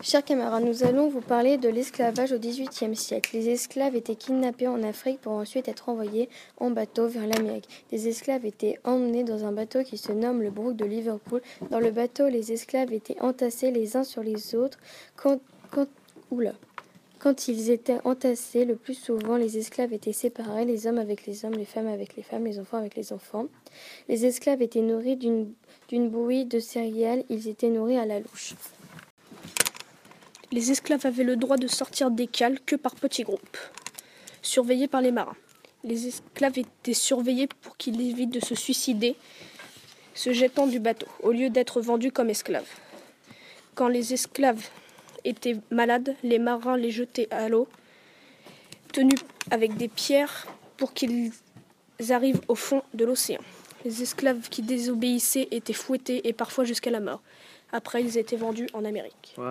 Chers camarades, nous allons vous parler de l'esclavage au XVIIIe siècle. Les esclaves étaient kidnappés en Afrique pour ensuite être envoyés en bateau vers l'Amérique. Les esclaves étaient emmenés dans un bateau qui se nomme le Brook de Liverpool. Dans le bateau, les esclaves étaient entassés les uns sur les autres. Quand ils étaient entassés, le plus souvent, les esclaves étaient séparés, les hommes avec les hommes, les femmes avec les femmes, les enfants avec les enfants. Les esclaves étaient nourris d'une bouillie de céréales, ils étaient nourris à la louche. Les esclaves avaient le droit de sortir des cales que par petits groupes, surveillés par les marins. Les esclaves étaient surveillés pour qu'ils évitent de se suicider, se jetant du bateau, au lieu d'être vendus comme esclaves. Quand les esclaves étaient malades, les marins les jetaient à l'eau, tenus avec des pierres pour qu'ils arrivent au fond de l'océan. Les esclaves qui désobéissaient étaient fouettés et parfois jusqu'à la mort. Après, ils étaient vendus en Amérique.